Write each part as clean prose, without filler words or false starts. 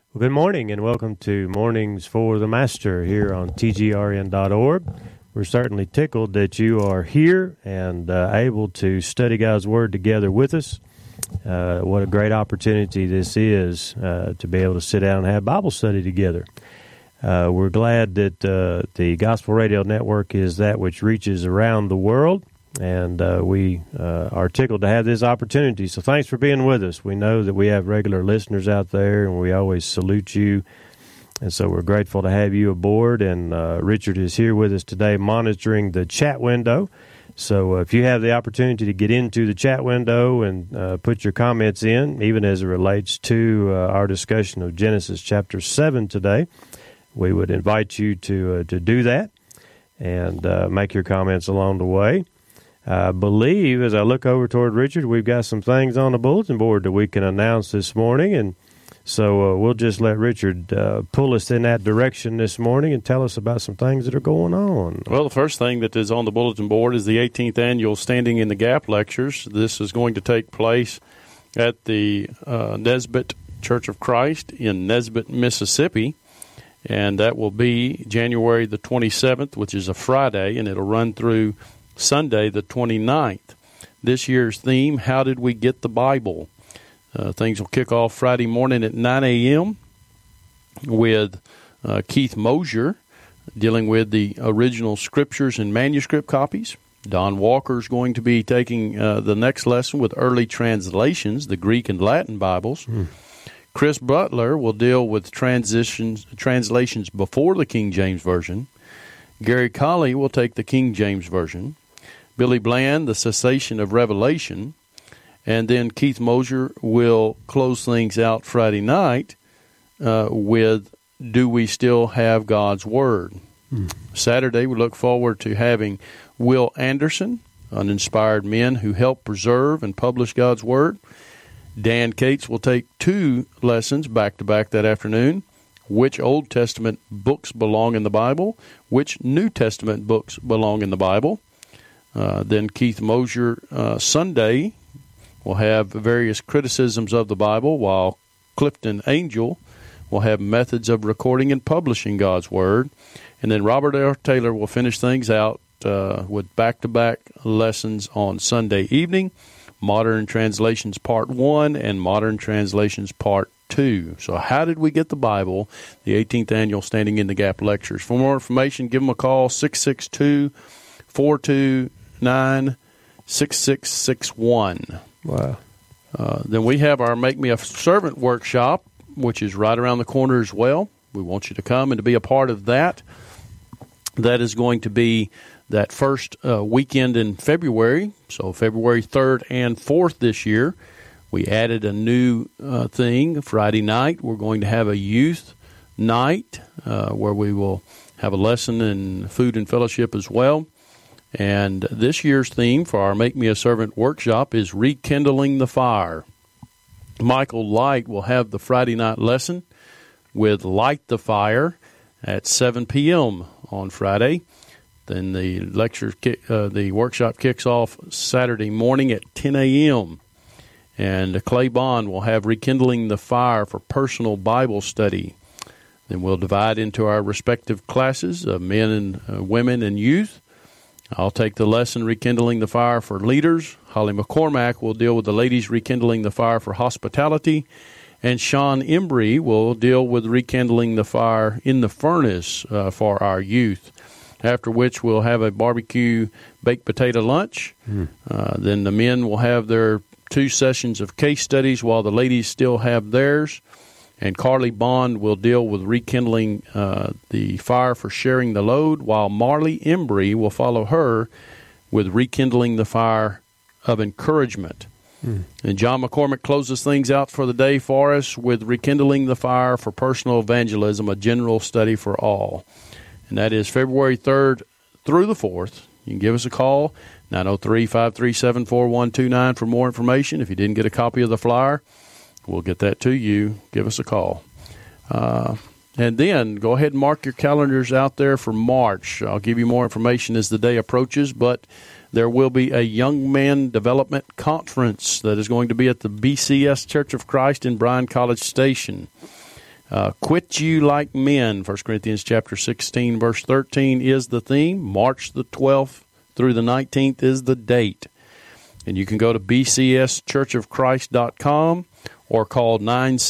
Well, good morning and welcome to Mornings for the Master here on tgrn.org. We're certainly tickled that you are here and able to study God's Word together with us. What a great opportunity this is to be able to sit down and have Bible study together. We're glad that the Gospel Radio Network is that which reaches around the world, and we are tickled to have this opportunity. So thanks for being with us. We know that we have regular listeners out there, and we always salute you. And so we're grateful to have you aboard. And Richard is here with us today monitoring the chat window. So if you have the opportunity to get into the chat window and put your comments in, even as it relates to our discussion of Genesis chapter 7 today, we would invite you to do that and make your comments along the way. I believe, as I look over toward Richard, we've got some things on the bulletin board that we can announce this morning, and so we'll just let Richard pull us in that direction this morning and tell us about some things that are going on. Well, the first thing that is on the bulletin board is the 18th Annual Standing in the Gap Lectures. This is going to take place at the Nesbitt Church of Christ in Nesbitt, Mississippi, and that will be January the 27th, which is a Friday, and it'll run through Sunday the 29th. This year's theme, How Did We Get the Bible? Things will kick off Friday morning at 9 a.m. with Keith Mosier dealing with the original scriptures and manuscript copies. Don Walker's going to be taking the next lesson with early translations, the Greek and Latin Bibles. Chris Butler will deal with translations before the King James Version. Gary Colley will take the King James Version. Billy Bland, the cessation of Revelation. And then Keith Mosier will close things out Friday night with Do We Still Have God's Word? Saturday, we look forward to having Will Anderson, Uninspired Men Who Help Preserve and Publish God's Word. Dan Cates will take 2 lessons back-to-back that afternoon. Which Old Testament books belong in the Bible? Which New Testament books belong in the Bible? Then Keith Mosier Sunday will have various criticisms of the Bible, while Clifton Angel will have methods of recording and publishing God's Word. And then Robert R. Taylor will finish things out with back-to-back lessons on Sunday evening, Modern Translations Part 1 and Modern Translations Part 2. So how did we get the Bible? The 18th Annual Standing in the Gap Lectures. For more information, give them a call, 662-429-6661. Wow. Then we have our Make Me a Servant workshop, which is right around the corner as well. We want you to come and to be a part of that. That is going to be that first weekend in February, so February 3rd and 4th this year. We added a new thing. Friday night, we're going to have a youth night where we will have a lesson and food and fellowship as well. And this year's theme for our Make Me a Servant workshop is Rekindling the Fire. Michael Light will have the Friday night lesson with Light the Fire at 7 p.m. on Friday. Then the the workshop kicks off Saturday morning at 10 a.m. And Clay Bond will have Rekindling the Fire for personal Bible study. Then we'll divide into our respective classes of men and women and youth. I'll take the lesson Rekindling the Fire for leaders. Holly McCormack will deal with the ladies Rekindling the Fire for hospitality. And Sean Embry will deal with Rekindling the Fire in the Furnace for our youth. After which we'll have a barbecue baked potato lunch. Then the men will have their 2 sessions of case studies while the ladies still have theirs. And Carly Bond will deal with Rekindling the Fire for sharing the load, while Marley Embry will follow her with Rekindling the Fire of encouragement. And John McCormick closes things out for the day for us with Rekindling the Fire for personal evangelism, a general study for all. And that is February 3rd through the 4th. You can give us a call, 903-537-4129 for more information. If you didn't get a copy of the flyer, we'll get that to you. Give us a call. And then go ahead and mark your calendars out there for March. I'll give you more information as the day approaches, but there will be a Young Man Development Conference that is going to be at the BCS Church of Christ in Bryan College Station. Quit you like men, 1 Corinthians chapter 16, verse 13 is the theme. March the 12th through the 19th is the date. And you can go to bcschurchofchrist.com or call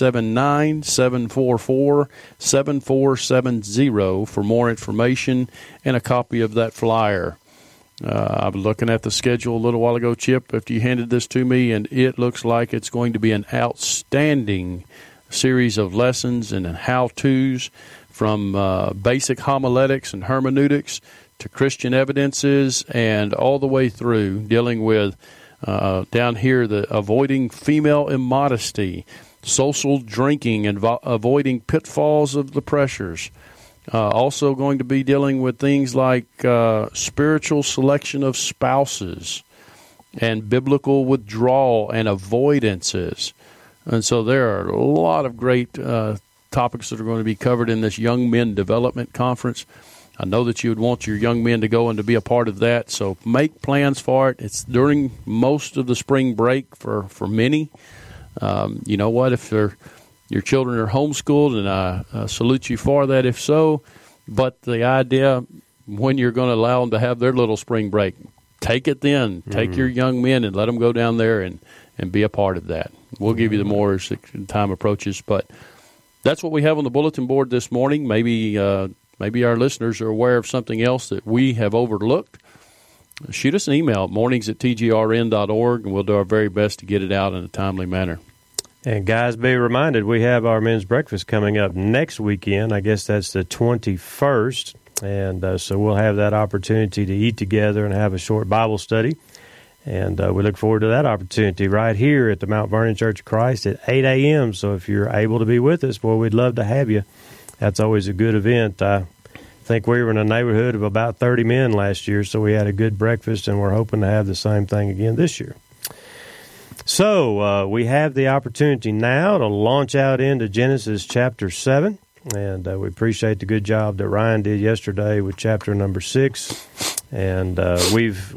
979-744-7470 for more information and a copy of that flyer. I was looking at the schedule a little while ago, Chip, after you handed this to me, and it looks like it's going to be an outstanding series of lessons and how-tos from basic homiletics and hermeneutics to Christian evidences and all the way through dealing with, down here, the avoiding female immodesty, social drinking, and avoiding pitfalls of the pressures. Also going to be dealing with things like spiritual selection of spouses and biblical withdrawal and avoidances. And so there are a lot of great topics that are going to be covered in this Young Men Development Conference. I know that you would want your young men to go and to be a part of that, so make plans for it. It's during most of the spring break for many. You know what, if your children are homeschooled, and I salute you for that if so, but the idea when you're going to allow them to have their little spring break, take it then. Take your young men and let them go down there and be a part of that. We'll give you the more as time approaches, but that's what we have on the bulletin board this morning. Maybe our listeners are aware of something else that we have overlooked. Shoot us an email at mornings@tgrn.org, and we'll do our very best to get it out in a timely manner. And guys, be reminded, we have our men's breakfast coming up next weekend. I guess that's the 21st, and so we'll have that opportunity to eat together and have a short Bible study. And we look forward to that opportunity right here at the Mount Vernon Church of Christ at 8 a.m. So if you're able to be with us, boy, we'd love to have you. That's always a good event. I think we were in a neighborhood of about 30 men last year, so we had a good breakfast, and we're hoping to have the same thing again this year. So we have the opportunity now to launch out into Genesis chapter 7, and we appreciate the good job that Ryan did yesterday with chapter number 6. And we've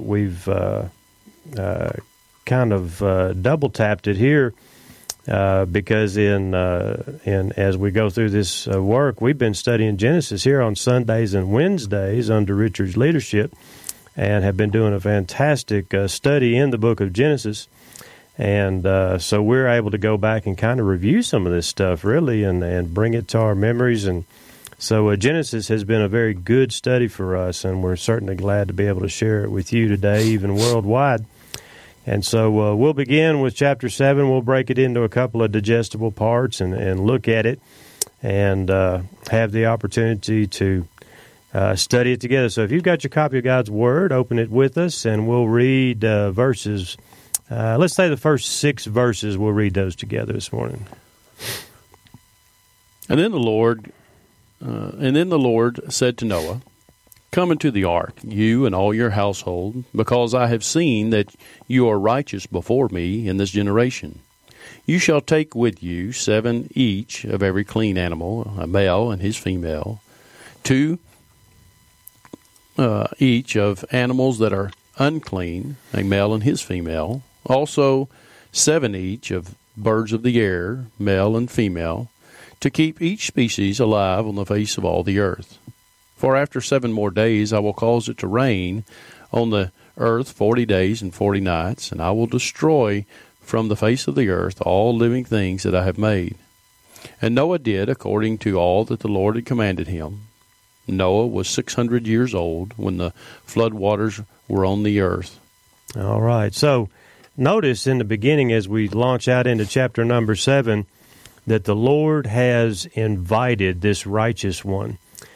kind of double tapped it here because in as we go through this work, we've been studying Genesis here on Sundays and Wednesdays under Richard's leadership, and have been doing a fantastic study in the book of Genesis. And so we're able to go back and kind of review some of this stuff, really, and bring it to our memories. And so Genesis has been a very good study for us, and we're certainly glad to be able to share it with you today, even worldwide. And so we'll begin with chapter 7. We'll break it into a couple of digestible parts and look at it and have the opportunity to study it together. So if you've got your copy of God's Word, open it with us, and we'll read verses. Let's say the first 6 verses, we'll read those together this morning. And then the Lord said to Noah, "Come into the ark, you and all your household, because I have seen that you are righteous before me in this generation. You shall take with you 7 each of every clean animal, a male and his female, 2 each of animals that are unclean, a male and his female, also 7 each of birds of the air, male and female, to keep each species alive on the face of all the earth. For after 7 more days I will cause it to rain on the earth 40 days and 40 nights, and I will destroy from the face of the earth all living things that I have made." And Noah did according to all that the Lord had commanded him. Noah was 600 years old when the flood waters were on the earth. All right. So notice in the beginning, as we launch out into chapter number 7, that the Lord has invited this righteous one.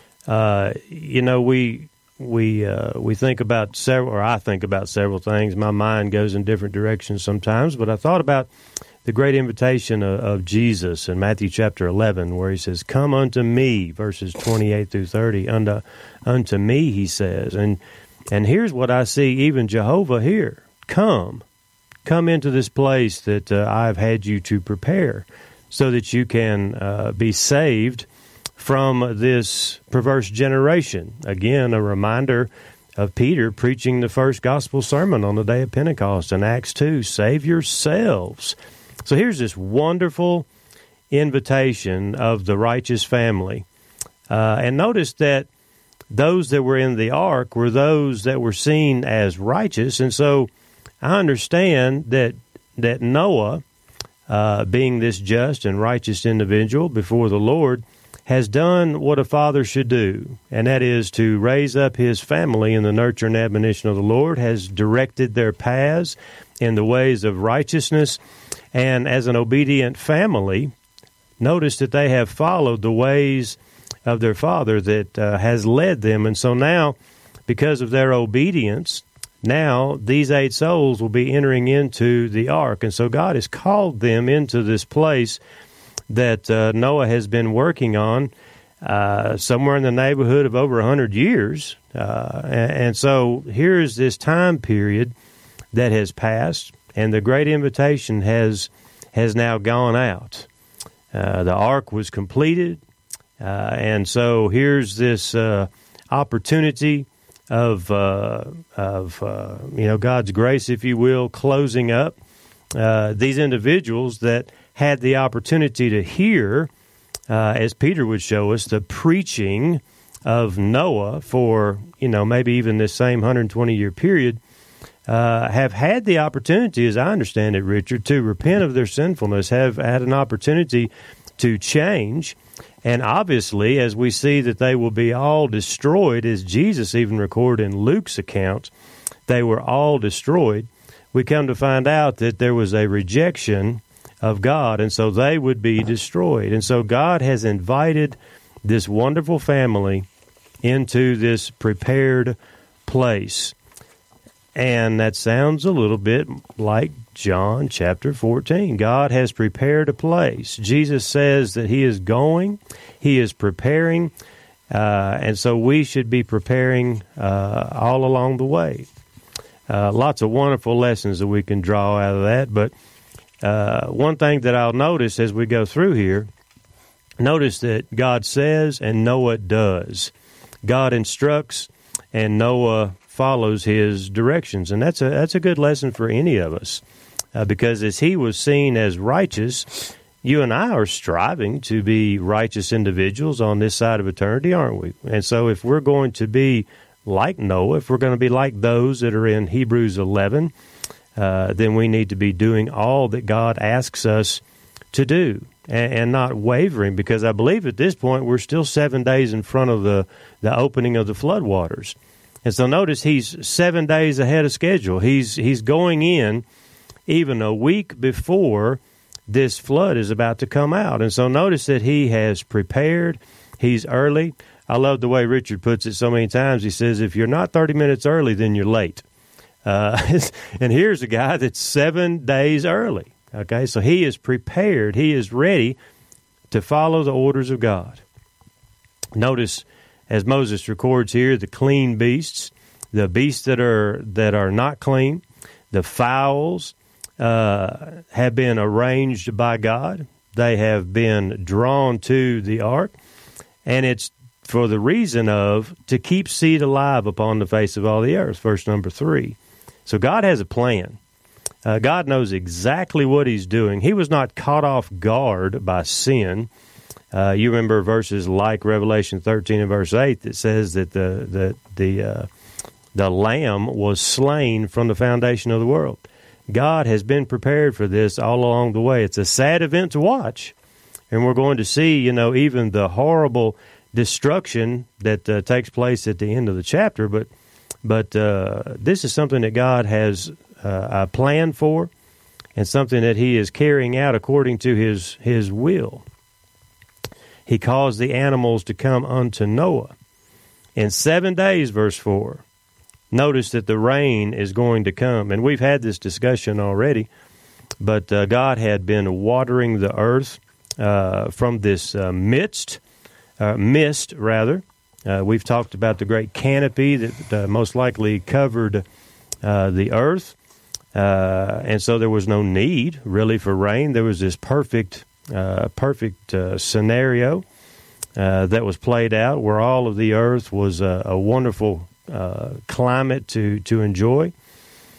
We think about several, or I think about several things. My mind goes in different directions sometimes, but I thought about the great invitation of Jesus in Matthew chapter 11, where he says, "Come unto me," verses 28 through 30. Unto me, he says. And here's what I see even Jehovah here. Come into this place that I've had you to prepare so that you can be saved from this perverse generation. Again, a reminder of Peter preaching the first gospel sermon on the day of Pentecost in Acts 2. Save yourselves. So here's this wonderful invitation of the righteous family. And notice that those that were in the ark were those that were seen as righteous. And so I understand that Noah, being this just and righteous individual before the Lord, has done what a father should do, and that is to raise up his family in the nurture and admonition of the Lord, has directed their paths in the ways of righteousness, and as an obedient family, notice that they have followed the ways of their father that has led them. And so now, because of their obedience, now these 8 souls will be entering into the ark. And so God has called them into this place that Noah has been working on somewhere in the neighborhood of over 100 years. And so here's this time period that has passed, and the great invitation has now gone out. The ark was completed, and so here's this opportunity of God's grace, if you will, closing up. These individuals that had the opportunity to hear, as Peter would show us, the preaching of Noah for, maybe even this same 120-year period, have had the opportunity, as I understand it, Richard, to repent of their sinfulness, have had an opportunity to change. And obviously, as we see that they will be all destroyed, as Jesus even recorded in Luke's account, they were all destroyed, we come to find out that there was a rejection of God, and so they would be destroyed. And so God has invited this wonderful family into this prepared place. And that sounds a little bit like John chapter 14. God has prepared a place. Jesus says that he is going, he is preparing, and so we should be preparing all along the way. Lots of wonderful lessons that we can draw out of that, but one thing that I'll notice as we go through here, notice that God says and Noah does. God instructs and Noah follows his directions, and that's a good lesson for any of us, because as he was seen as righteous, you and I are striving to be righteous individuals on this side of eternity, aren't we? And so if we're going to be like Noah, if we're going to be like those that are in Hebrews 11, then we need to be doing all that God asks us to do and not wavering, because I believe at this point we're still 7 days in front of the opening of the floodwaters. And so notice he's 7 days ahead of schedule. He's going in even a week before this flood is about to come out. And so notice that he has prepared. He's early. I love the way Richard puts it so many times. He says, if you're not 30 minutes early, then you're late. And here's a guy that's 7 days early. Okay, so he is prepared. He is ready to follow the orders of God. Notice, as Moses records here, the clean beasts, the beasts that are not clean, the fowls have been arranged by God. They have been drawn to the ark, and it's for the reason of to keep seed alive upon the face of all the earth, verse number 3. So God has a plan. God knows exactly what he's doing. He was not caught off guard by sin. You remember verses like Revelation 13 and verse 8 that says that the Lamb was slain from the foundation of the world. God has been prepared for this all along the way. It's a sad event to watch, and we're going to see, even the horrible destruction that takes place at the end of the chapter. But this is something that God has a plan for, and something that he is carrying out according to his will. He caused the animals to come unto Noah. In 7 days, verse 4, notice that the rain is going to come. And we've had this discussion already, but God had been watering the earth from this mist. We've talked about the great canopy that most likely covered the earth. And so there was no need, really, for rain. There was this perfect scenario that was played out where all of the earth was a wonderful climate to enjoy.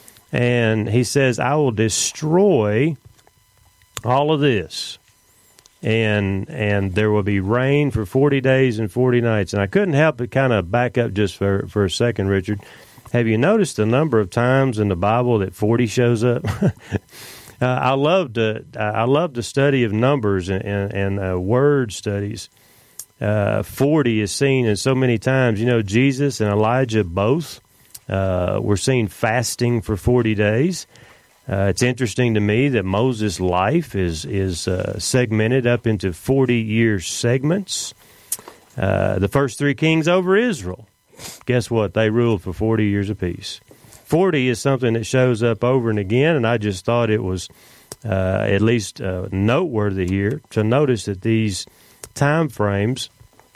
And he says, I will destroy all of this. and there will be rain for 40 days and 40 nights. And I couldn't help but kind of back up just for a second, Richard. Have you noticed the number of times in the Bible that 40 shows up? I love the study of numbers and word studies. 40 is seen in so many times. You know, Jesus and Elijah both were seen fasting for 40 days. It's interesting to me that Moses' life is segmented up into 40-year segments. The first three kings over Israel, guess what? They ruled for 40 years apiece. 40 is something that shows up over and again, and I just thought it was at least noteworthy here to notice that these time frames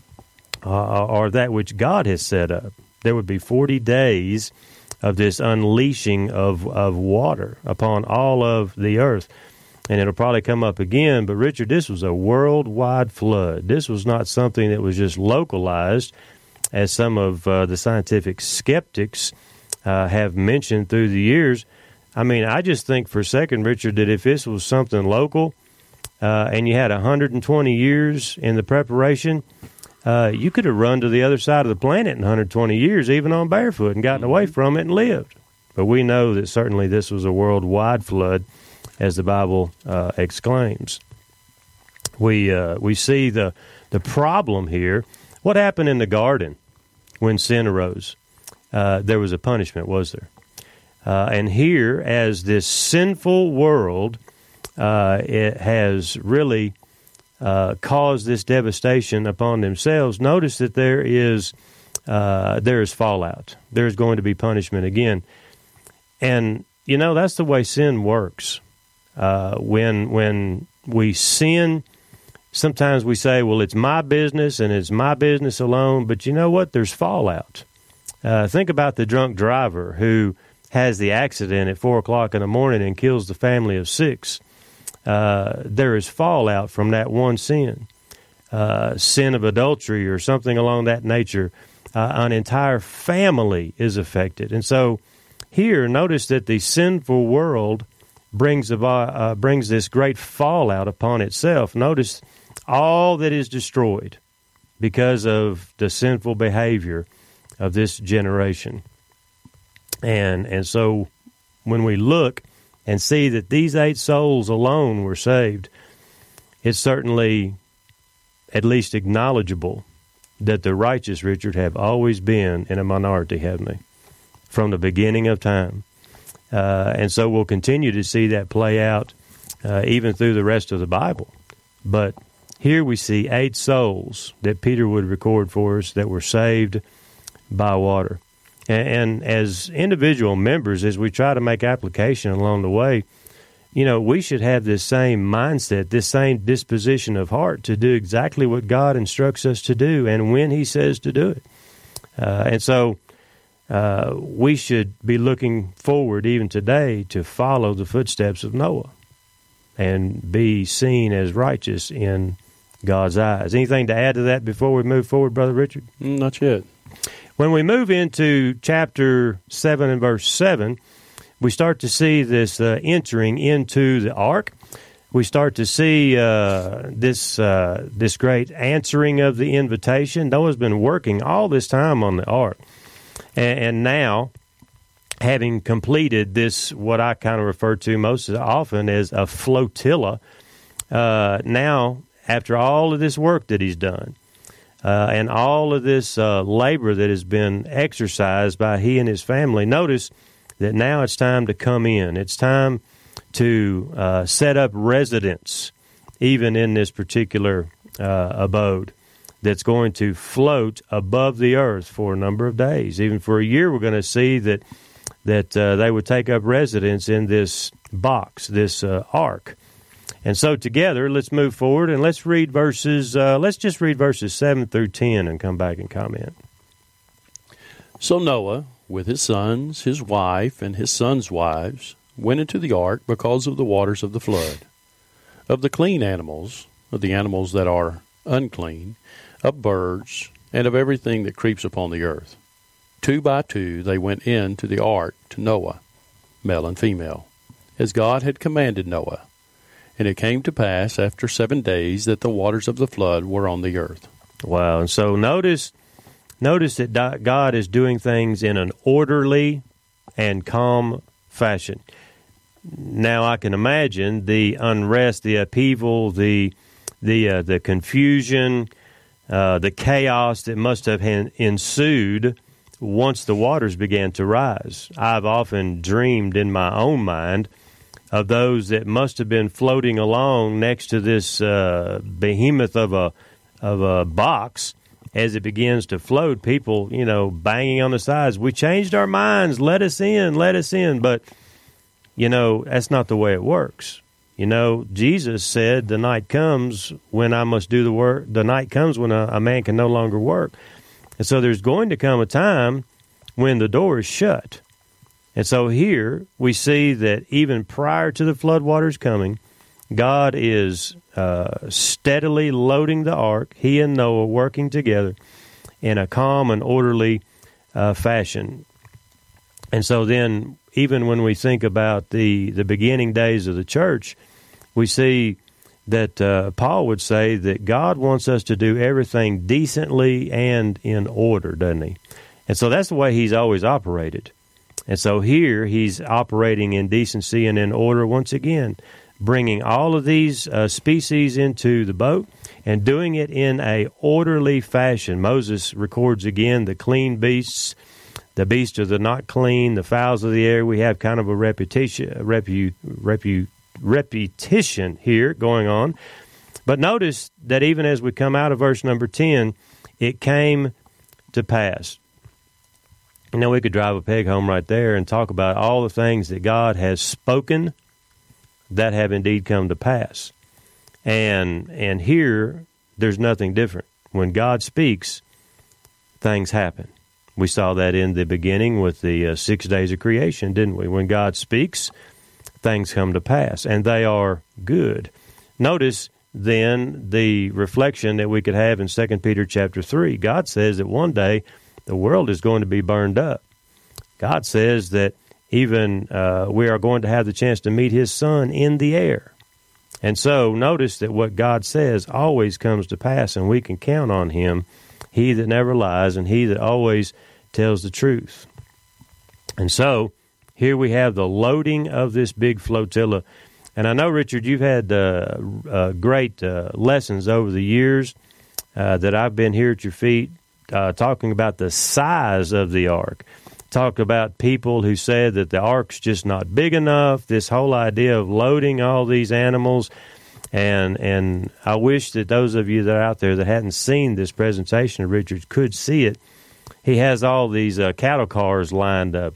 are that which God has set up. There would be 40 days of this unleashing of water upon all of the earth. And it'll probably come up again, but Richard, this was a worldwide flood. This was not something that was just localized, as some of the scientific skeptics have mentioned through the years. I mean, I just think for a second, Richard, that if this was something local and you had 120 years in the preparation, you could have run to the other side of the planet in 120 years, even on barefoot, and gotten away from it and lived. But we know that certainly this was a worldwide flood, as the Bible exclaims. We see the problem here. What happened in the garden when sin arose? There was a punishment, was there? And here, as this sinful world, it has really caused this devastation upon themselves. Notice that there is fallout. There's going to be punishment again. And, you know, that's the way sin works. When we sin, sometimes we say, well, it's my business and it's my business alone. But you know what? There's fallout. Think about the drunk driver who has the accident at 4 o'clock in the morning and kills the family of 6. There is fallout from that one sin. Sin of adultery or something along that nature. An entire family is affected. And so here, notice that the sinful world brings this great fallout upon itself. Notice all that is destroyed because of the sinful behavior of this generation. And so when we look and see that these 8 souls alone were saved, it's certainly at least acknowledgeable that the righteous, Richard, have always been in a minority, haven't they? From the beginning of time. And so we'll continue to see that play out even through the rest of the Bible. But here we see 8 souls that Peter would record for us that were saved by water. And as individual members, as we try to make application along the way, you know, we should have this same mindset, this same disposition of heart to do exactly what God instructs us to do and when He says to do it. And so we should be looking forward even today to follow the footsteps of Noah and be seen as righteous in God's eyes. Anything to add to that before we move forward, Brother Richard? Not yet. When we move into chapter 7 and verse 7, we start to see this entering into the ark. We start to see this great answering of the invitation. Noah's been working all this time on the ark. And now, having completed this, what I kind of refer to most often as a flotilla, now, after all of this work that he's done, and all of this labor that has been exercised by he and his family, notice that now it's time to come in. It's time to set up residence, even in this particular abode that's going to float above the earth for a number of days. Even for a year, we're going to see that they would take up residence in this box, this ark. And so together, let's move forward and let's read verses. Let's just read verses 7 through 10 and come back and comment. So Noah, with his sons, his wife, and his sons' wives, went into the ark because of the waters of the flood. Of the clean animals, of the animals that are unclean, of birds, and of everything that creeps upon the earth. 2 by 2 they went into the ark to Noah, male and female, as God had commanded Noah. And it came to pass after 7 days that the waters of the flood were on the earth. Wow. And so notice that God is doing things in an orderly and calm fashion. Now I can imagine the unrest, the upheaval, the confusion, the chaos that must have ensued once the waters began to rise. I've often dreamed in my own mind of those that must have been floating along next to this behemoth of a box as it begins to float. People, banging on the sides. We changed our minds. Let us in. Let us in. But that's not the way it works. Jesus said, "The night comes when I must do the work. The night comes when a man can no longer work." And so there's going to come a time when the door is shut. And so here we see that even prior to the floodwaters coming, God is steadily loading the ark, he and Noah working together in a calm and orderly fashion. And so then, even when we think about the beginning days of the church, we see that Paul would say that God wants us to do everything decently and in order, doesn't he? And so that's the way he's always operated. And so here he's operating in decency and in order once again, bringing all of these species into the boat and doing it in a orderly fashion. Moses records again the clean beasts, the beasts are the not clean, the fowls of the air. We have kind of a repetition here going on. But notice that even as we come out of verse number 10, it came to pass. We could drive a peg home right there and talk about all the things that God has spoken that have indeed come to pass. And here, there's nothing different. When God speaks, things happen. We saw that in the beginning with the 6 days of creation, didn't we? When God speaks, things come to pass, and they are good. Notice then the reflection that we could have in 2 Peter chapter 3. God says that one day the world is going to be burned up. God says that even we are going to have the chance to meet his Son in the air. And so notice that what God says always comes to pass, and we can count on him, he that never lies and he that always tells the truth. And so here we have the loading of this big flotilla. And I know, Richard, you've had great lessons over the years that I've been here at your feet talking about the size of the ark. Talk about people who said that the ark's just not big enough, this whole idea of loading all these animals. And I wish that those of you that are out there that hadn't seen this presentation of Richard's could see it. He has all these cattle cars lined up.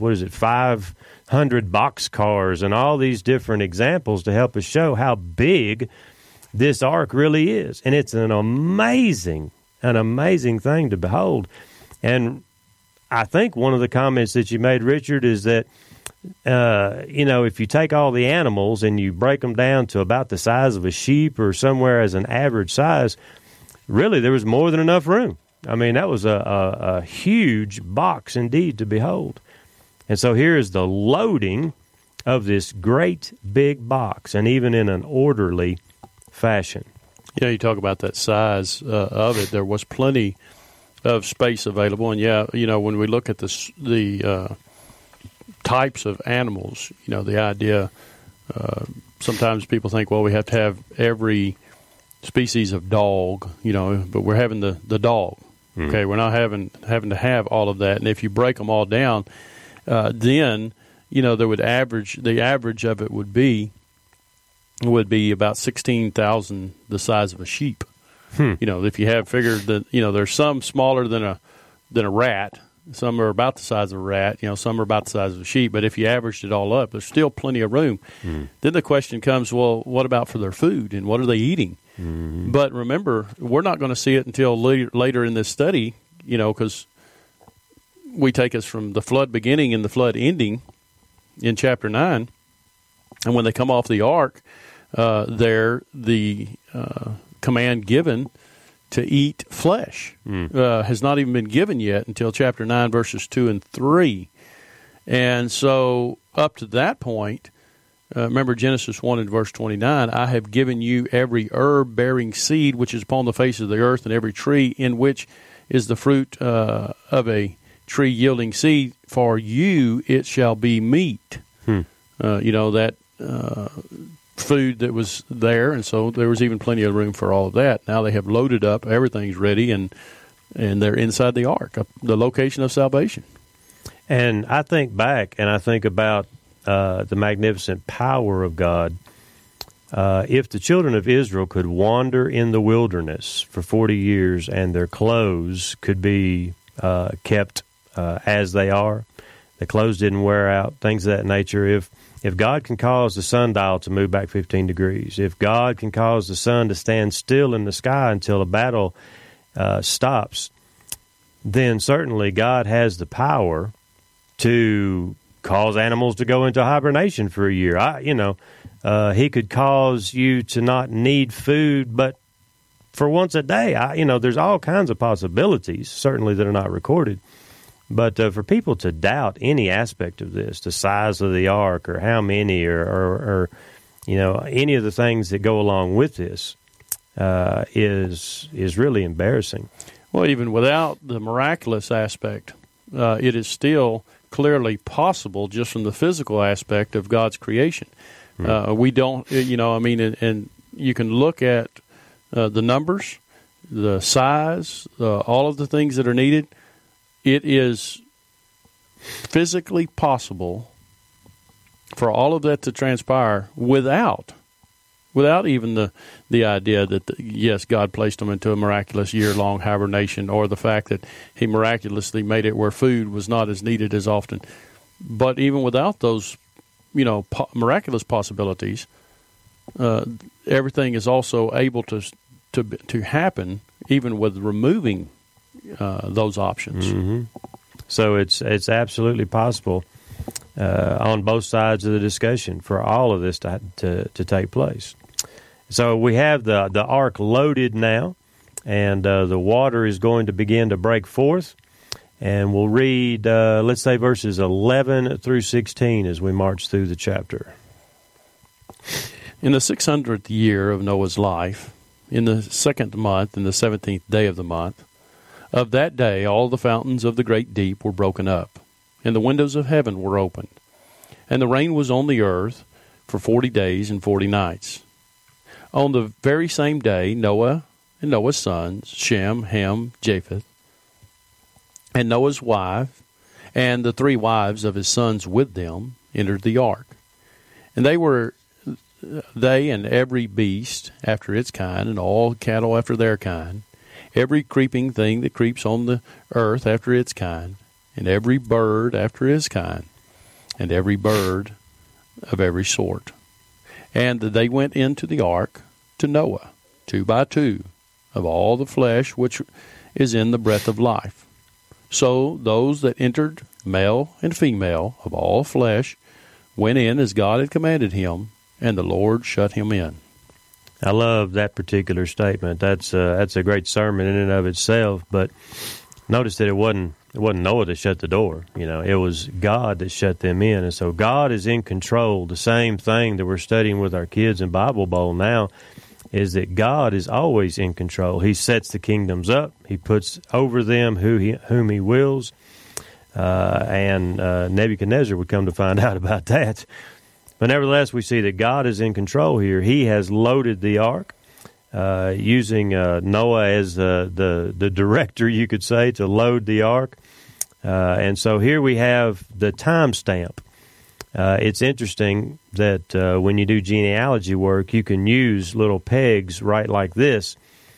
500 box cars and all these different examples to help us show how big this ark really is. And it's an amazing thing to behold. And I think one of the comments that you made, Richard, is that, if you take all the animals and you break them down to about the size of a sheep or somewhere as an average size, really there was more than enough room. I mean, that was a huge box indeed to behold. And so here is the loading of this great big box, and even in an orderly fashion. Yeah, you talk about that size of it. There was plenty of space available. And, when we look at the types of animals, the idea, sometimes people think, well, we have to have every species of dog, but we're having the dog. Okay, we're not having to have all of that. And if you break them all down, then, there would the average of it would be about 16,000 the size of a sheep. If you have figured that, there's some smaller than a rat, some are about the size of a rat, some are about the size of a sheep, but if you averaged it all up, there's still plenty of room. Then the question comes, well, what about for their food, and what are they eating? But remember, we're not going to see it until later in this study, because we take us from the flood beginning and the flood ending in chapter 9, and when they come off the ark, the command given to eat flesh has not even been given yet until chapter 9, verses 2 and 3. And so up to that point, remember Genesis 1 and verse 29, I have given you every herb bearing seed which is upon the face of the earth, and every tree in which is the fruit of a tree yielding seed. For you it shall be meat. That food that was there, and so there was even plenty of room for all of that. Now they have loaded up, everything's ready, and they're inside the ark, the location of salvation. And I think back, and I think about the magnificent power of God. If the children of Israel could wander in the wilderness for 40 years and their clothes could be kept as they are, the clothes didn't wear out, things of that nature. If God can cause the sundial to move back 15 degrees, if God can cause the sun to stand still in the sky until a battle stops, then certainly God has the power to cause animals to go into hibernation for a year. He could cause you to not need food, but for once a day. There's all kinds of possibilities, certainly that are not recorded. But for people to doubt any aspect of this, the size of the ark or how many or any of the things that go along with this is really embarrassing. Well, even without the miraculous aspect, it is still clearly possible just from the physical aspect of God's creation. We don't, and you can look at the numbers, the size, all of the things that are needed. It is physically possible for all of that to transpire without even the idea that, yes, God placed them into a miraculous year-long hibernation, or the fact that he miraculously made it where food was not as needed as often. But even without those, miraculous possibilities, everything is also able to happen even with removing those options. Mm-hmm. So it's absolutely possible on both sides of the discussion for all of this to take place. So we have the ark loaded now, and the water is going to begin to break forth. And we'll read, let's say, verses 11 through 16 as we march through the chapter. In the 600th year of Noah's life, in the 2nd month, in the 17th day of the month, of that day all the fountains of the great deep were broken up, and the windows of heaven were opened, and the rain was on the earth for 40 days and 40 nights. On the very same day, Noah and Noah's sons, Shem, Ham, Japheth, and Noah's wife, and the 3 wives of his sons with them, entered the ark. And they and every beast after its kind, and all cattle after their kind, every creeping thing that creeps on the earth after its kind, and every bird after his kind, and every bird of every sort. And they went into the ark to Noah, 2 by 2, of all the flesh which is in the breath of life. So those that entered, male and female, of all flesh, went in as God had commanded him, and the Lord shut him in. I love that particular statement. That's a great sermon in and of itself. But notice that it wasn't Noah that shut the door. It was God that shut them in. And so God is in control. The same thing that we're studying with our kids in Bible Bowl now is that God is always in control. He sets the kingdoms up. He puts over them whom he wills. And Nebuchadnezzar would come to find out about that. But nevertheless, we see that God is in control here. He has loaded the ark, using Noah as the director, you could say, to load the ark. And so here we have the timestamp. It's interesting that when you do genealogy work, you can use little pegs right like this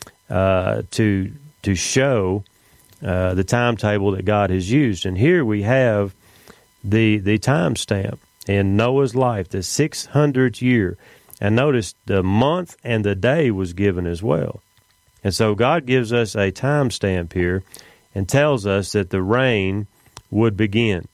to show the timetable that God has used. And here we have the timestamp in Noah's life, the 600th year. And notice the month and the day was given as well. And so God gives us a timestamp here and tells us that the rain would begin.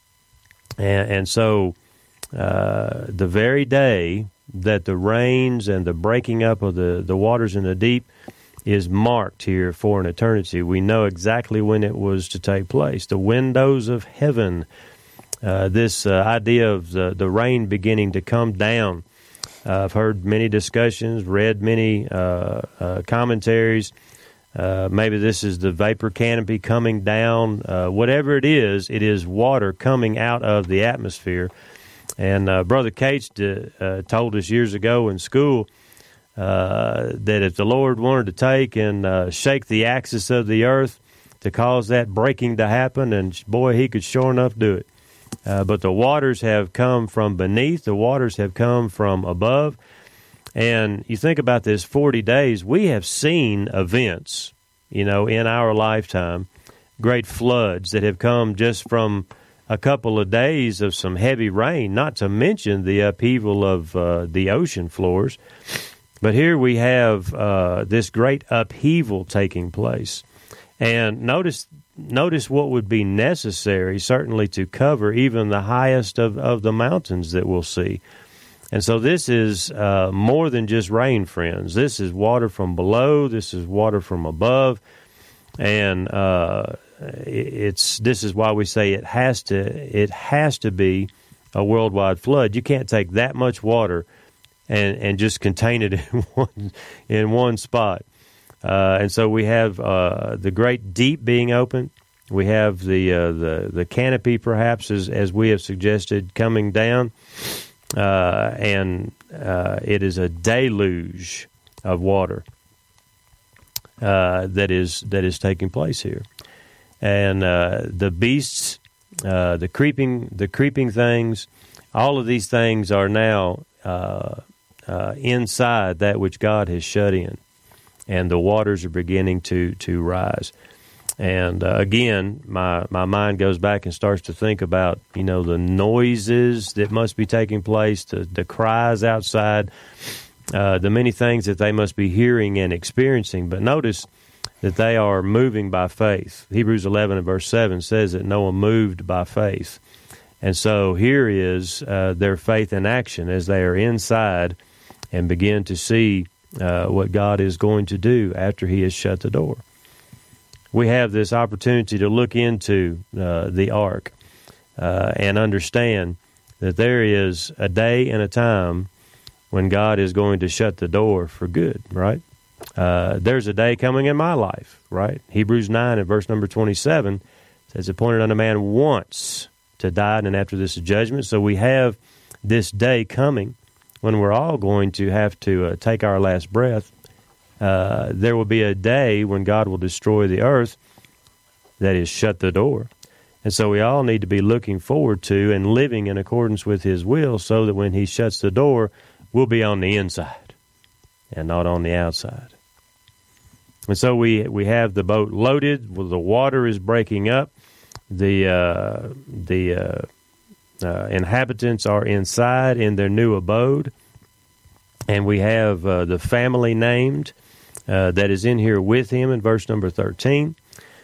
And so the very day that the rains and the breaking up of the waters in the deep is marked here for an eternity. We know exactly when it was to take place. The windows of heaven this idea of the rain beginning to come down. I've heard many discussions, read many commentaries. Maybe this is the vapor canopy coming down. Whatever it is water coming out of the atmosphere. And Brother Cates told us years ago in school that if the Lord wanted to take and shake the axis of the earth to cause that breaking to happen, and boy, he could sure enough do it. But the waters have come from beneath. The waters have come from above. And you think about this 40 days, we have seen events, in our lifetime, great floods that have come just from a couple of days of some heavy rain, not to mention the upheaval of the ocean floors. But here we have this great upheaval taking place. And notice what would be necessary, certainly, to cover even the highest of the mountains that we'll see. And so this is more than just rain, friends. This is water from below. This is water from above. And this is why we say it has to be a worldwide flood. You can't take that much water and just contain it in one spot. And so we have the great deep being opened. We have the canopy, perhaps, as we have suggested, coming down. And it is a deluge of water that is taking place here, and the beasts, the creeping things, all of these things are now inside that which God has shut in, and the waters are beginning to rise. And again, my mind goes back and starts to think about, the noises that must be taking place, the cries outside, the many things that they must be hearing and experiencing. But notice that they are moving by faith. Hebrews 11 and verse 7 says that Noah moved by faith. And so here is their faith in action as they are inside and begin to see what God is going to do after He has shut the door. We have this opportunity to look into the ark and understand that there is a day and a time when God is going to shut the door for good, right? There's a day coming in my life, right? Hebrews 9 and verse number 27 says, appointed unto man once to die, and after this is judgment. So we have this day coming when we're all going to have to take our last breath. There will be a day when God will destroy the earth, that is, shut the door. And so we all need to be looking forward to and living in accordance with His will so that when He shuts the door, we'll be on the inside and not on the outside. And so we have the boat loaded, the water is breaking up, the inhabitants are inside in their new abode, and we have the family named, that is in here with him in verse number 13,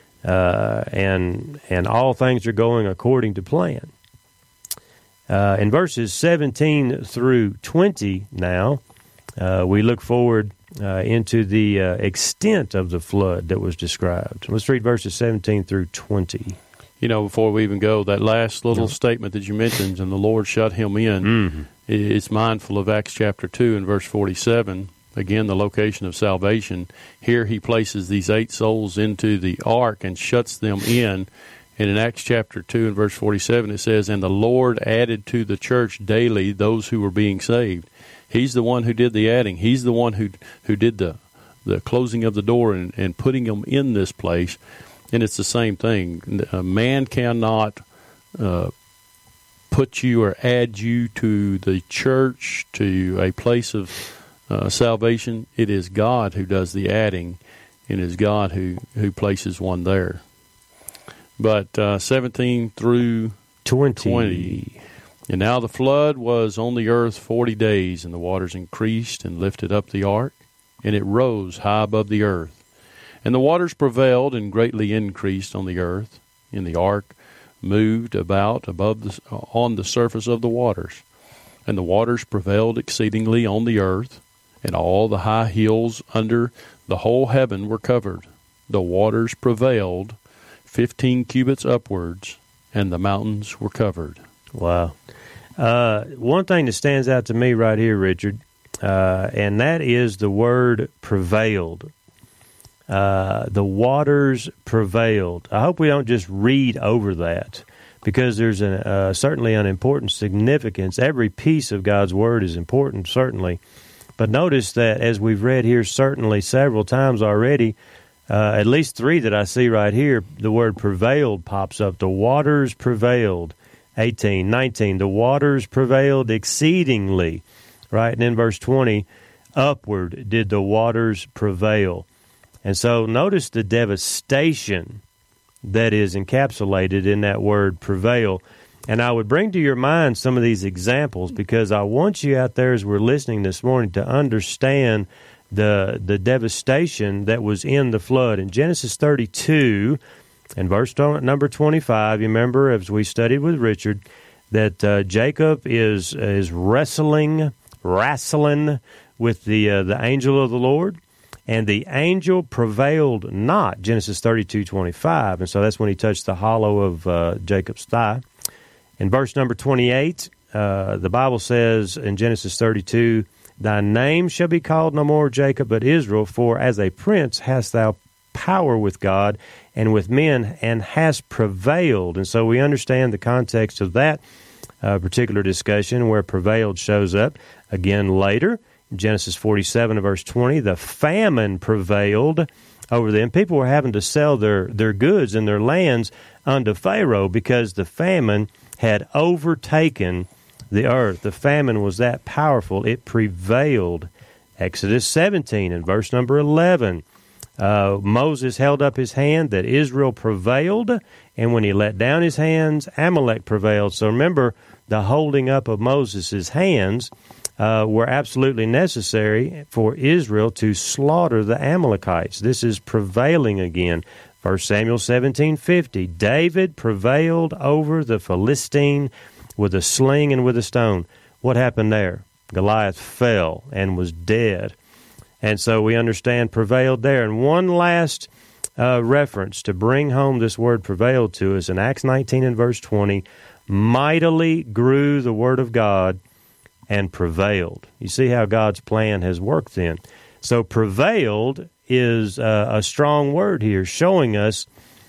and all things are going according to plan. In verses 17 through 20 now, we look forward into the extent of the flood that was described. Let's read verses 17 through 20. Before we even go, that last little statement that you mentioned, and the Lord shut him in, it's mindful of Acts chapter 2 and verse 47. Again, the location of salvation. Here He places these 8 souls into the ark and shuts them in. And in Acts chapter 2 and verse 47, it says, and the Lord added to the church daily those who were being saved. He's the one who did the adding. He's the one who did the closing of the door and putting them in this place. And it's the same thing. A man cannot put you or add you to the church, to a place of salvation. It is God who does the adding, and it is God who places one there. But 17 through 20. And now the flood was on the earth 40 days, and the waters increased and lifted up the ark, and it rose high above the earth. And the waters prevailed and greatly increased on the earth, and the ark moved about on the surface of the waters. And the waters prevailed exceedingly on the earth, and all the high hills under the whole heaven were covered. The waters prevailed 15 cubits upwards, and the mountains were covered. Wow. One thing that stands out to me right here, Richard, and that is the word prevailed. The waters prevailed. I hope we don't just read over that, because there's certainly an important significance. Every piece of God's Word is important, certainly. But notice that as we've read here certainly several times already, at least three that I see right here, the word prevailed pops up. The waters prevailed. 18, 19, the waters prevailed exceedingly. Right? And in verse 20, upward did the waters prevail. And so notice the devastation that is encapsulated in that word prevail. And I would bring to your mind some of these examples, because I want you out there as we're listening this morning to understand the devastation that was in the flood. In Genesis 32 and verse number 25, you remember as we studied with Richard that Jacob is wrestling with the angel of the Lord. And the angel prevailed not, Genesis 32:25. And so that's when he touched the hollow of Jacob's thigh. In verse number 28, the Bible says in Genesis 32, thy name shall be called no more Jacob, but Israel, for as a prince hast thou power with God and with men, and hast prevailed. And so we understand the context of that particular discussion where prevailed shows up again later. Genesis 47 verse 20, the famine prevailed over them. People were having to sell their goods and their lands unto Pharaoh because the famine had overtaken the earth. The famine was that powerful. It prevailed. Exodus 17 and verse number 11, Moses held up his hand that Israel prevailed, and when he let down his hands, Amalek prevailed. So remember, the holding up of Moses' hands were absolutely necessary for Israel to slaughter the Amalekites. This is prevailing again. 1 Samuel 17:50, David prevailed over the Philistine with a sling and with a stone. What happened there? Goliath fell and was dead. And so we understand prevailed there. And one last reference to bring home this word prevailed to us in Acts 19 and verse 20, mightily grew the word of God and prevailed. You see how God's plan has worked then. So prevailed is a strong word here, showing us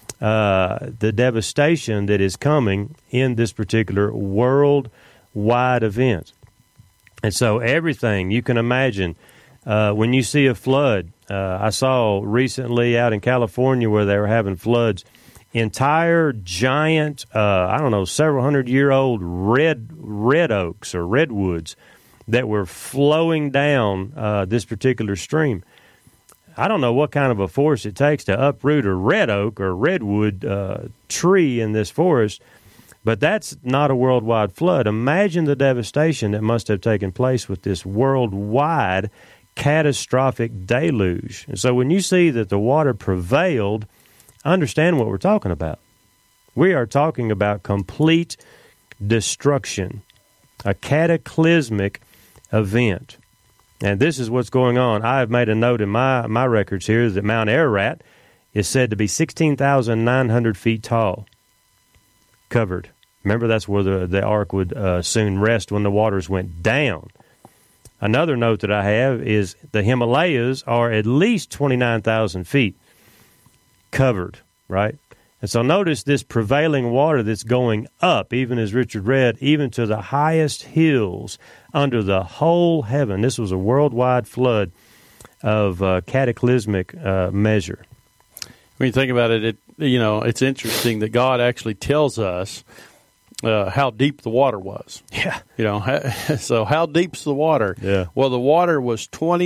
the devastation that is coming in this particular worldwide event. And so everything you can imagine, when you see a flood, I saw recently out in California where they were having floods, entire giant, several hundred-year-old red oaks or redwoods that were flowing down this particular stream. I don't know what kind of a force it takes to uproot a red oak or redwood tree in this forest, but that's not a worldwide flood. Imagine the devastation that must have taken place with this worldwide catastrophic deluge. And so when you see that the water prevailed, understand what we're talking about. We are talking about complete destruction, a cataclysmic event. And this is what's going on. I have made a note in my records here that Mount Ararat is said to be 16,900 feet tall, covered. Remember, that's where the ark would soon rest when the waters went down. Another note that I have is the Himalayas are at least 29,000 feet covered, right? And so notice this prevailing water that's going up, even as Richard read, even to the highest hills under the whole heaven. This was a worldwide flood of cataclysmic measure. When you think about it, it's interesting that God actually tells us how deep the water was. Yeah. So how deep's the water? Yeah. Well, the water was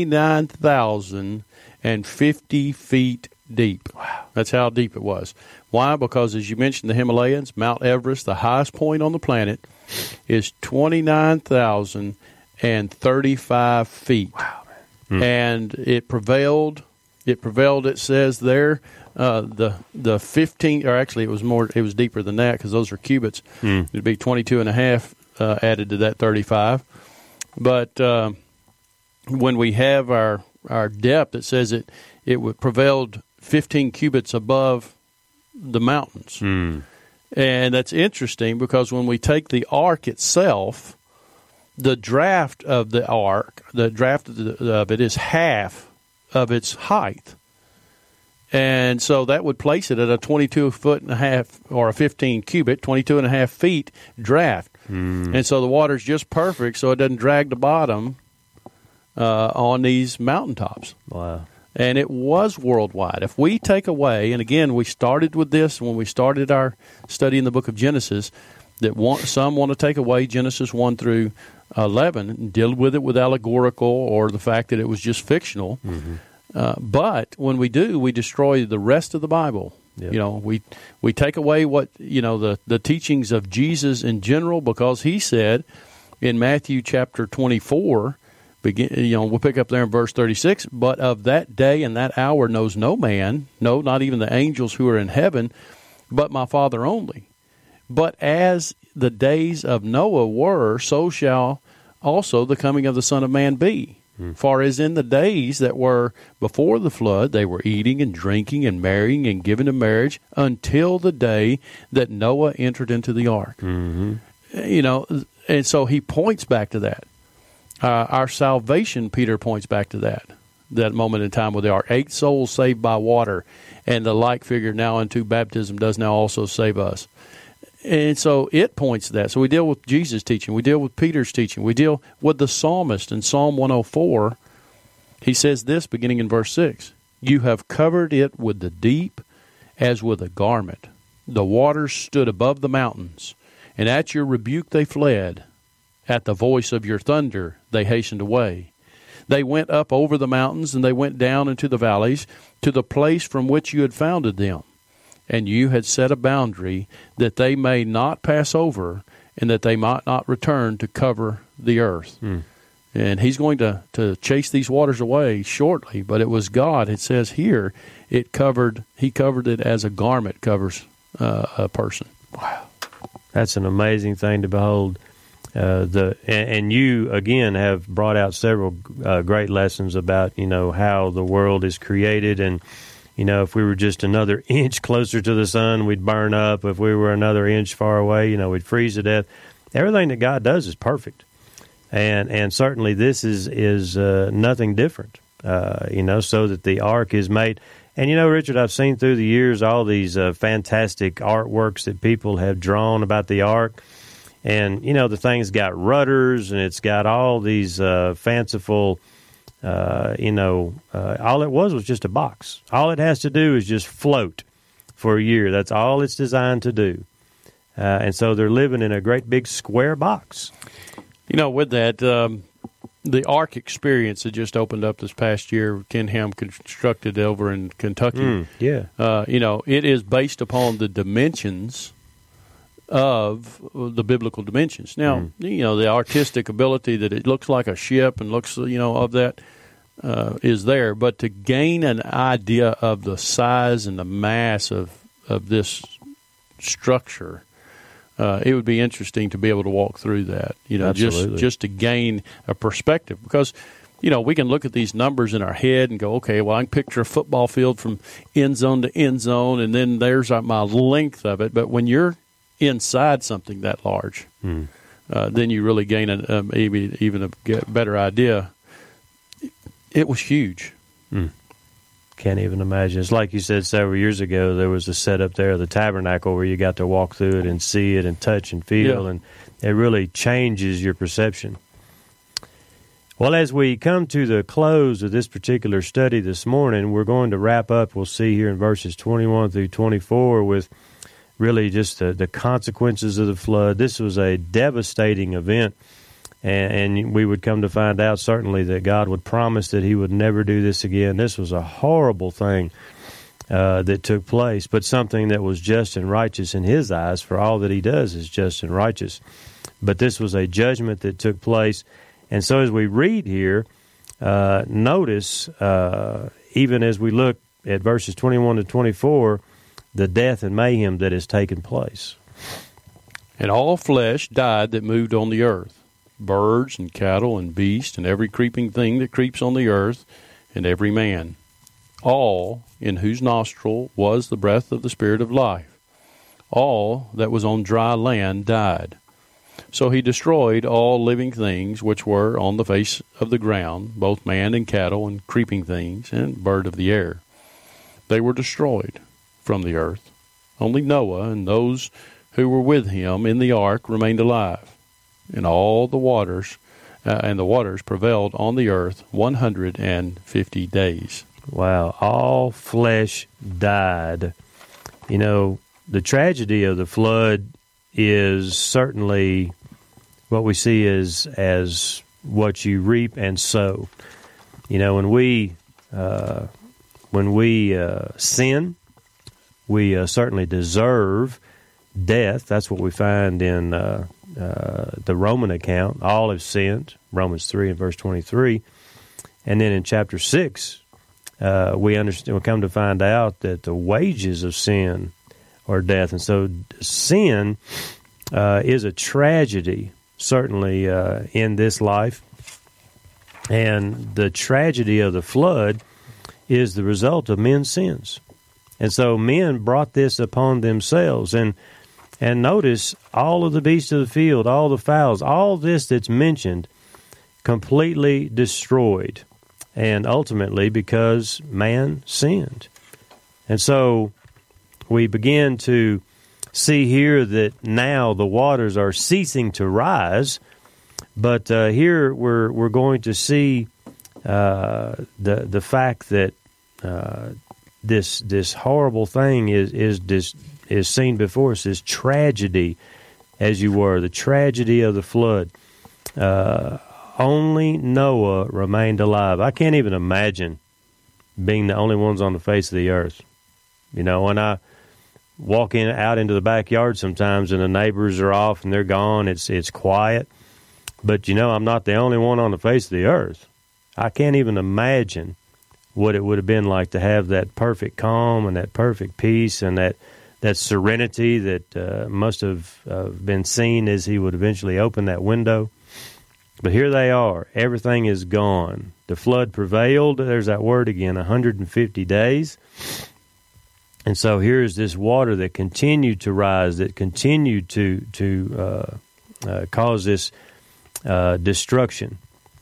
29,050 feet deep. Wow. That's how deep it was. Why? Because, as you mentioned, the Himalayas, Mount Everest, the highest point on the planet, is 29,035 feet. Wow. And it prevailed. It says there, the 15, or actually it was deeper than that because those are cubits. It'd be 22 and a half added to that 35. But when we have our depth, it says it prevailed 15 cubits above the mountains. And that's interesting because when we take the ark itself, the draft of the ark, the draft of it is half of its height. And so that would place it at a 22.5 or a 15 cubit, 22.5 feet draft. And so the water's just perfect so it doesn't drag the bottom on these mountaintops. Wow. And it was worldwide. If we take away, and again, we started with this when we started our study in the book of Genesis, that some want to take away Genesis 1 through 11 and deal with it with allegorical or the fact that it was just fictional. But when we do, we destroy the rest of the Bible. Yep. You know, we take away what, you know, the teachings of Jesus in general, because he said in Matthew chapter 24, we'll pick up there in verse 36, but of that day and that hour knows no man, no, not even the angels who are in heaven, but my Father only. But as the days of Noah were, so shall also the coming of the Son of Man be. For as in the days that were before the flood, they were eating and drinking and marrying and giving in marriage until the day that Noah entered into the ark. You know, and so he points back to that. Our salvation, Peter points back to that moment in time with the ark. 8 souls saved by water, and the like figure now unto baptism does now also save us. And so it points to that. So we deal with Jesus' teaching. We deal with Peter's teaching. We deal with the psalmist in Psalm 104. He says this, beginning in verse 6, "You have covered it with the deep as with a garment. The waters stood above the mountains, and at your rebuke they fled. At the voice of your thunder they hastened away. They went up over the mountains, and they went down into the valleys, to the place from which you had founded them. And you had set a boundary that they may not pass over, and that they might not return to cover the earth." And he's going to chase these waters away shortly, but it was God. It says here, he covered it as a garment covers a person. Wow. That's an amazing thing to behold. And you, again, have brought out several great lessons about, you know, how the world is created. And, you know, if we were just another inch closer to the sun, we'd burn up. If we were another inch far away, you know, we'd freeze to death. Everything that God does is perfect. And certainly this is nothing different, you know, so that the ark is made. And, you know, Richard, I've seen through the years all these fantastic artworks that people have drawn about the ark. And, you know, the thing's got rudders, and it's got all these fanciful, all it was just a box. All it has to do is just float for a year. That's all it's designed to do. And so they're living in a great big square box. You know, with that, the Ark experience that just opened up this past year, Ken Ham constructed over in Kentucky. It is based upon the dimensions of the biblical dimensions. Now, you know, the artistic ability that it looks like a ship and looks, you know, of that is there. But to gain an idea of the size and the mass of this structure, it would be interesting to be able to walk through that, you know, just to gain a perspective. Because, you know, we can look at these numbers in our head and go, okay, well, I can picture a football field from end zone to end zone, and then there's my length of it. But when you're inside something that large, then you really gain maybe even a better idea. It was huge. Can't even imagine. It's like you said several years ago, there was a setup there of the tabernacle where you got to walk through it and see it and touch and feel, and it really changes your perception. Well, as we come to the close of this particular study this morning, we're going to wrap up, we'll see here in verses 21 through 24, with really just the consequences of the flood. This was a devastating event, and we would come to find out certainly that God would promise that he would never do this again. This was a horrible thing that took place, but something that was just and righteous in his eyes, for all that he does is just and righteous. But this was a judgment that took place. And so as we read here, notice, even as we look at verses 21 to 24, the death and mayhem that has taken place. And all flesh died that moved on the earth, birds and cattle and beasts and every creeping thing that creeps on the earth, and every man, all in whose nostril was the breath of the Spirit of life. all that was on dry land died. So he destroyed all living things which were on the face of the ground, both man and cattle and creeping things and bird of the air. They were destroyed from the earth. Only Noah and those who were with him in the ark remained alive, and all the waters prevailed on the earth 150 days. Wow, all flesh died. You know, the tragedy of the flood is certainly what we see as what you reap and sow. You know, when we sin, we certainly deserve death. That's what we find in the Roman account. All have sinned, Romans 3 and verse 23. And then in chapter 6, we come to find out that the wages of sin are death. And so sin is a tragedy, certainly in this life. And the tragedy of the flood is the result of men's sins. And so men brought this upon themselves. And notice all of the beasts of the field, all the fowls, all this that's mentioned, completely destroyed. And ultimately because man sinned. And so we begin to see here that now the waters are ceasing to rise. But here we're going to see the fact that this horrible thing is seen before us, this tragedy, as you were, the tragedy of the flood. Only Noah remained alive. I can't even imagine being the only ones on the face of the earth. You know, when I walk out into the backyard sometimes and the neighbors are off and they're gone, it's quiet. But, you know, I'm not the only one on the face of the earth. I can't even imagine what it would have been like to have that perfect calm and that perfect peace and that serenity that must have been seen as he would eventually open that window. But here they are. Everything is gone. The flood prevailed. There's that word again, 150 days. And so here's this water that continued to rise, that continued to cause this destruction.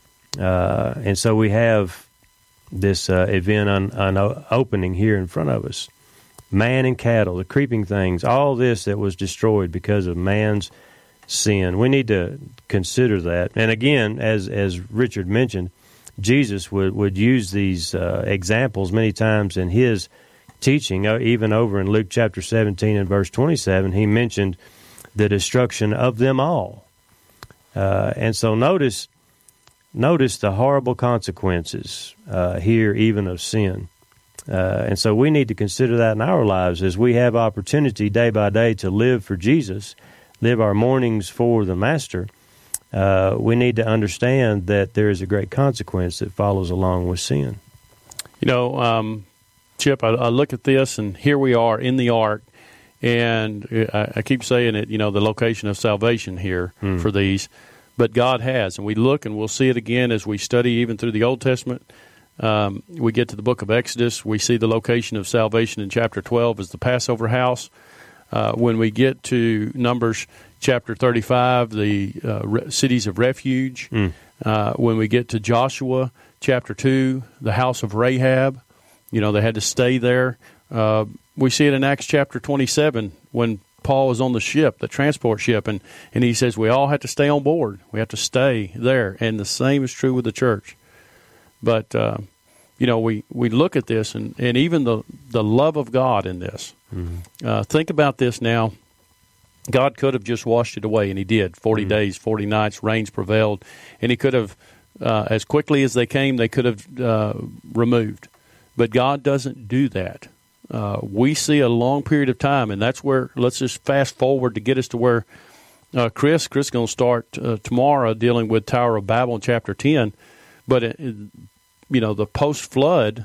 And so we have this event opening here in front of us. Man and cattle, the creeping things, all this that was destroyed because of man's sin. We need to consider that. And again, as Richard mentioned, Jesus would use these examples many times in his teaching. Even over in Luke chapter 17 and verse 27, he mentioned the destruction of them all. And so notice the horrible consequences here even of sin. And so we need to consider that in our lives as we have opportunity day by day to live for Jesus, live our mornings for the Master. We need to understand that there is a great consequence that follows along with sin. You know, Chip, I look at this, and here we are in the ark, and I keep saying it, you know, the location of salvation here for these. But God has, and we look, and we'll see it again as we study even through the Old Testament. We get to the book of Exodus. We see the location of salvation in chapter 12 as the Passover house. When we get to Numbers chapter 35, the cities of refuge. When we get to Joshua chapter 2, the house of Rahab, you know, they had to stay there. We see it in Acts chapter 27 when Paul was on the ship, the transport ship, and he says we all have to stay on board. We have to stay there, and the same is true with the church. But, you know, we look at this, and even the love of God in this. Think about this now. God could have just washed it away, and he did. 40 days, 40 nights, rains prevailed, and he could have, as quickly as they came, they could have removed. But God doesn't do that. We see a long period of time, and that's where, let's just fast forward to get us to where Chris is going to start tomorrow dealing with Tower of Babel in chapter 10. But, you know, the post-flood,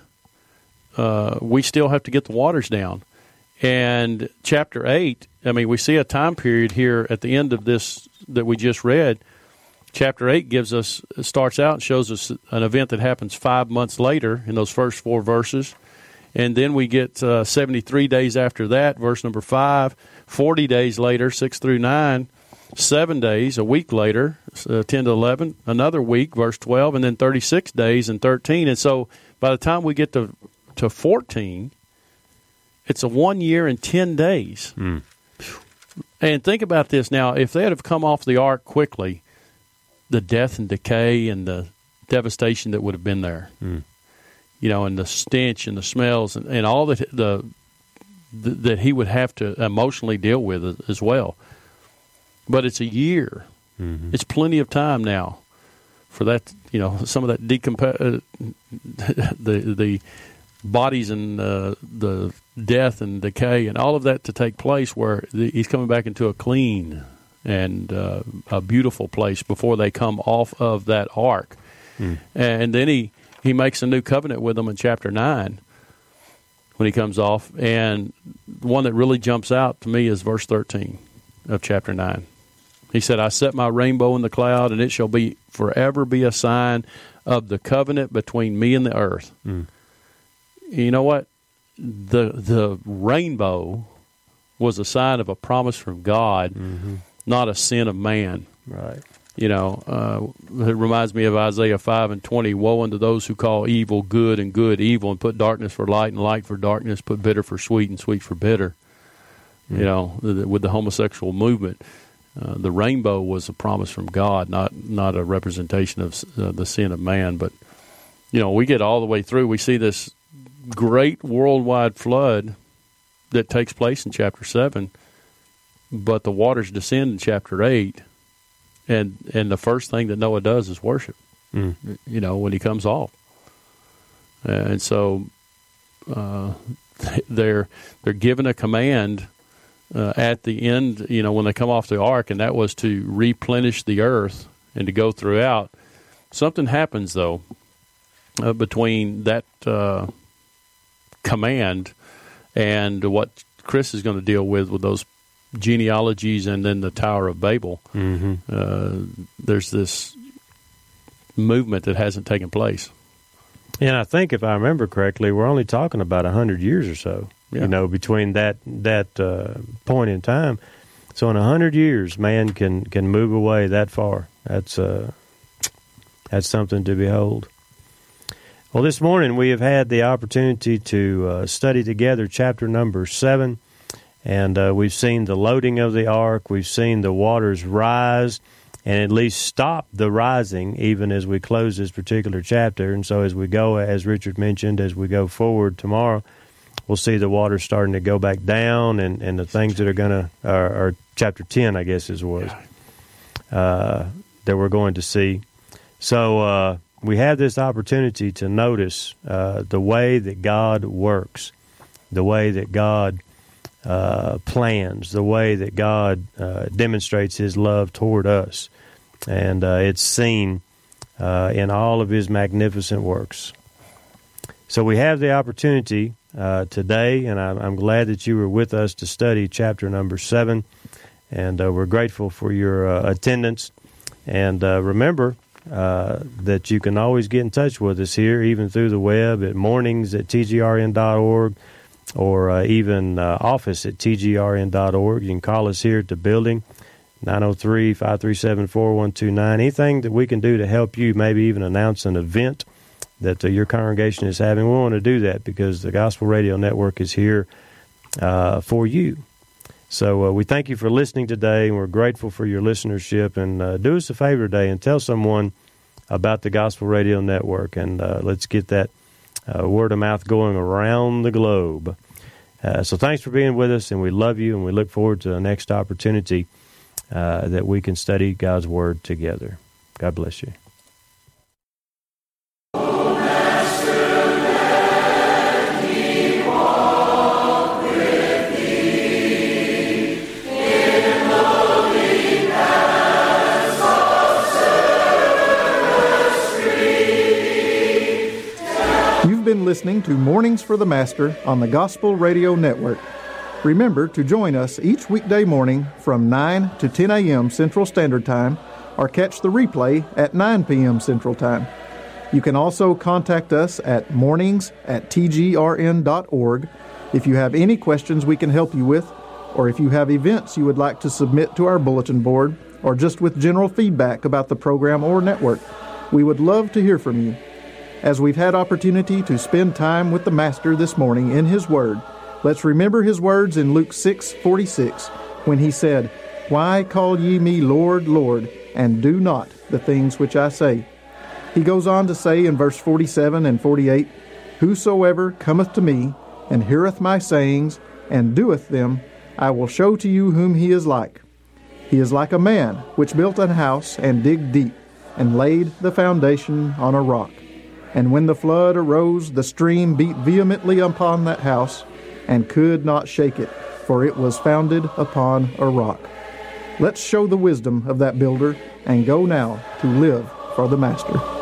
we still have to get the waters down. And chapter 8, I mean, we see a time period here at the end of this that we just read. Chapter 8 starts out and shows us an event that happens 5 months later in those first 4 verses. And then we get 73 days after that, verse number 5, 40 days later, 6 through 9, 7 days, a week later, 10 to 11, another week, verse 12, and then 36 days and 13. And so by the time we get to 14, it's a 1 year and 10 days. Mm. And think about this now. If they had have come off the ark quickly, the death and decay and the devastation that would have been there, you know, and the stench and the smells and all that he would have to emotionally deal with as well. But it's a year. Mm-hmm. It's plenty of time now for that, you know, some of that the bodies and the death and decay and all of that to take place, where he's coming back into a clean and a beautiful place before they come off of that ark. And then he makes a new covenant with them in chapter 9 when he comes off. And the one that really jumps out to me is verse 13 of chapter 9. He said, I set my rainbow in the cloud, and it shall be forever be a sign of the covenant between me and the earth. You know what? The rainbow was a sign of a promise from God, not a sin of man. Right. You know, it reminds me of Isaiah 5:20. Woe unto those who call evil good and good evil, and put darkness for light and light for darkness, put bitter for sweet and sweet for bitter. You know, with the homosexual movement, the rainbow was a promise from God, not a representation of the sin of man. But, you know, we get all the way through. We see this great worldwide flood that takes place in chapter 7, but the waters descend in chapter 8, and the first thing that Noah does is worship, you know, when he comes off. And so they're given a command at the end, you know, when they come off the ark, and that was to replenish the earth and to go throughout. Something happens, though, between that command and what Chris is going to deal with those genealogies and then the Tower of Babel. There's this movement that hasn't taken place. And I think, if I remember correctly, we're only talking about 100 years or so, you know, between that point in time. So in 100 years, man can move away that far. That's something to behold. Well, this morning we have had the opportunity to study together chapter number 7, and we've seen the loading of the ark. We've seen the waters rise and at least stop the rising even as we close this particular chapter. And so as we go, as Richard mentioned, as we go forward tomorrow, we'll see the water starting to go back down, and the things that are going to, or chapter 10, I guess it was, that we're going to see. So we have this opportunity to notice the way that God works, the way that God plans, the way that God demonstrates His love toward us. And it's seen in all of His magnificent works. So we have the opportunity today, and I'm glad that you were with us to study chapter number 7, and we're grateful for your attendance. And remember that you can always get in touch with us here, even through the web at mornings@tgrn.org, or even office@tgrn.org. You can call us here at the building, 903-537-4129. Anything that we can do to help you, maybe even announce an event that your congregation is having, we want to do that because the Gospel Radio Network is here for you. So we thank you for listening today, and we're grateful for your listenership. And do us a favor today and tell someone about the Gospel Radio Network, and let's get that word of mouth going around the globe. So thanks for being with us, and we love you, and we look forward to the next opportunity that we can study God's Word together. God bless you. You've been listening to Mornings for the Master on the Gospel Radio Network. Remember to join us each weekday morning from 9 to 10 a.m. Central Standard Time, or catch the replay at 9 p.m. Central Time. You can also contact us at mornings@tgrn.org if you have any questions we can help you with, or if you have events you would like to submit to our bulletin board, or just with general feedback about the program or network. We would love to hear from you. As we've had opportunity to spend time with the Master this morning in His Word, let's remember His words in Luke 6:46 when He said, "Why call ye me Lord, Lord, and do not the things which I say?" He goes on to say in verse 47 and 48, "Whosoever cometh to me, and heareth my sayings, and doeth them, I will show to you whom he is like. He is like a man which built an house, and digged deep, and laid the foundation on a rock. And when the flood arose, the stream beat vehemently upon that house, and could not shake it, for it was founded upon a rock." Let's show the wisdom of that builder, and go now to live for the Master.